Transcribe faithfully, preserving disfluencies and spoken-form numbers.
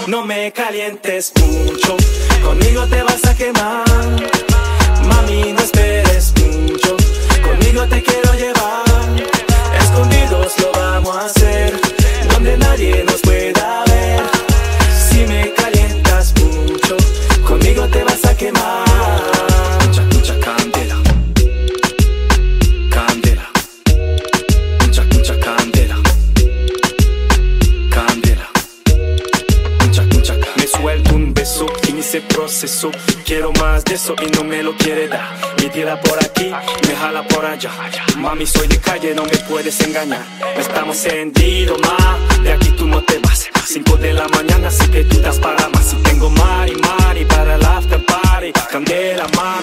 No me calientes mucho, conmigo te vas a quemar. Mami, no esperes mucho, conmigo te quiero llevar. Escondidos lo vamos a hacer, donde nadie nos pueda ver. Si me calientas mucho, conmigo te vas a quemar. Mucha, mucha candela, candela, mucha, mucha candela, candela, mucha, mucha candela. Me suelto un beso y ni se procesó. Quiero más de eso y no me lo quiere dar. Me tira por aquí, me jala por allá. Mami, soy de calle, no me puedes engañar. Estamos encendidos, ma, de aquí tú no te vas. Cinco de la mañana, así que tú das para más. Si tengo mari, mari para el after party. Candela, mami.